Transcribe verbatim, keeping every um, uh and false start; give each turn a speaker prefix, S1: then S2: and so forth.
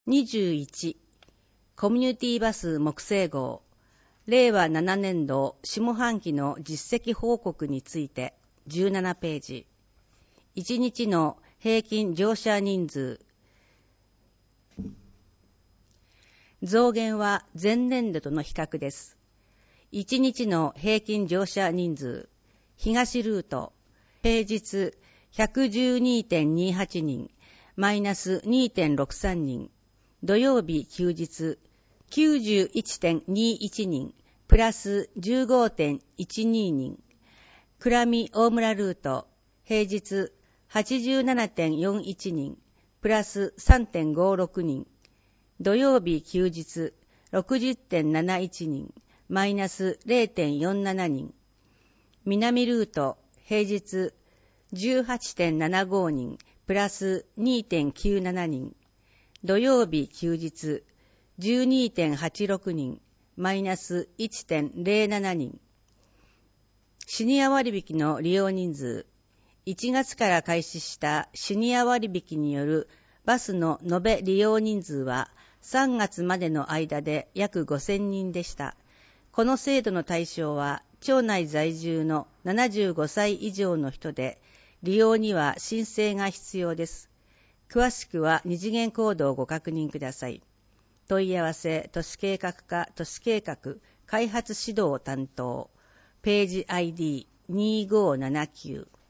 S1: にじゅういちコミュニティバス木星号れいわななねんど下半期の実績報告についてじゅうななページ。いちにちの平均乗車人数。増減は前年度との比較です。いちにちの平均乗車人数。東ルート平日 ひゃくじゅうにてんにじゅうはち 人マイナス にてんろくさん 人、土曜日休日 きゅうじゅういちてんにじゅういち 人プラス じゅうごてんいちに 人、倉見大村ルート平日 はちじゅうななてんよんいち 人プラス さんてんごろく 人、土曜日休日 ろくじゅってんなないち 人マイナス れいてんよんなな 人、南ルート平日 じゅうはちてんななご 人プラス にてんきゅうなな 人、土曜日休日 じゅうにてんはちろく 人マイナス いってんぜろなな 人。シニア割引の利用人数。いちがつから開始したシニア割引によるバスの延べ利用人数はさんがつまでの間で約ごせんにんでした。この制度の対象は町内在住のななじゅうごさい以上の人で、利用には申請が必要です。詳しくは二次元コードをご確認ください。問い合わせ都市計画課都市計画開発指導担当ページ アイディーにせんごひゃくななじゅうきゅう